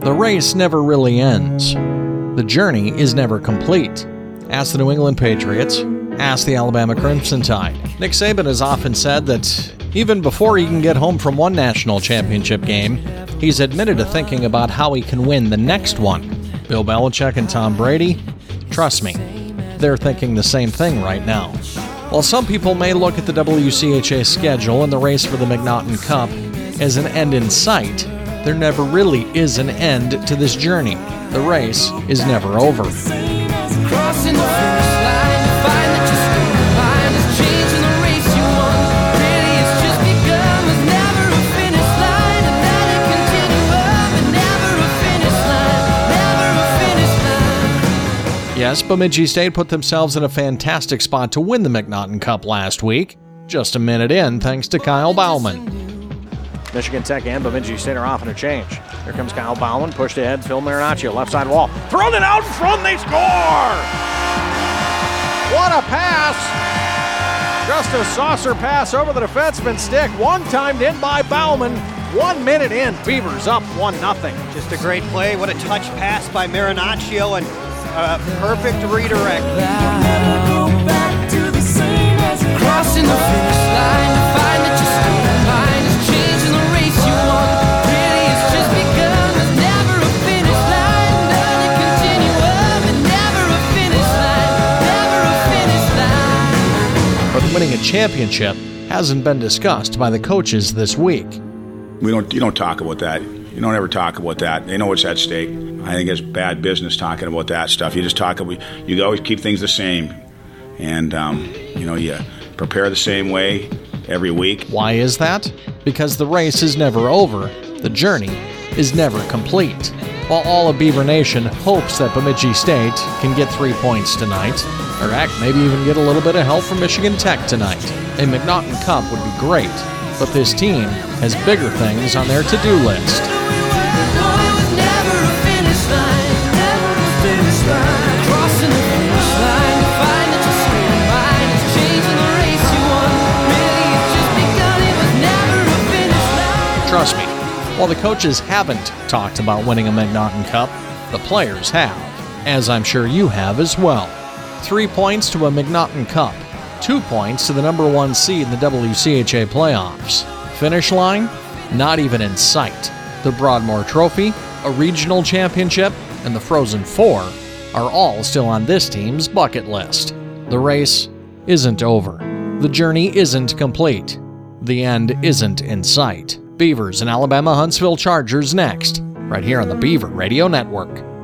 The race never really ends. The journey is never complete. Ask the New England Patriots. Ask the Alabama Crimson Tide. Nick Saban has often said that even before he can get home from one national championship game, he's admitted to thinking about how he can win the next one. Bill Belichick and Tom Brady, trust me, they're thinking the same thing right now. While some people may look at the WCHA schedule and the race for the McNaughton Cup as an end in sight, there never really is an end to this journey. The race is never over. Crossing the finish line to find that you're still behind is changing the race you won. Really, it's just begun. There's never a finish line, and that it continue up, and never a finish line, never a finish line. Yes, Bemidji State put themselves in a fantastic spot to win the McNaughton Cup last week. Just a minute in, thanks to Kyle Bauman. Michigan Tech and Bemidji State are off in a change. Here comes Kyle Bauman, pushed ahead, Phil Marinaccio, left side wall. Thrown it out in front, they score! What a pass! Just a saucer pass over the defenseman's stick, one-timed in by Bauman. 1 minute in, Beavers up 1-0. Just a great play. What a touch pass by Marinaccio, and perfect redirect. Crossing the finish line to find that you're still behind is changing the race you won. Really, it's just begun. There's never a finish line, none to continue up, and never a finish line, never a finish line. But winning a championship hasn't been discussed by the coaches this week. You don't talk about that. You don't ever talk about that. They know what's at stake. I think it's bad business talking about that stuff. You just talk about, you always keep things the same. And, you prepare the same way every week. Why is that? Because the race is never over. The journey is never complete. While all of Beaver Nation hopes that Bemidji State can get 3 points tonight, or heck, maybe even get a little bit of help from Michigan Tech tonight, a McNaughton Cup would be great. But this team has bigger things on their to-do list. Trust me, while the coaches haven't talked about winning a McNaughton Cup, the players have, as I'm sure you have as well. 3 points to a McNaughton Cup, 2 points to the number 1 seed in the WCHA playoffs. Finish line? Not even in sight. The Broadmoor Trophy, a regional championship, and the Frozen Four are all still on this team's bucket list. The race isn't over. The journey isn't complete. The end isn't in sight. Beavers and Alabama Huntsville Chargers next, right here on the Beaver Radio Network.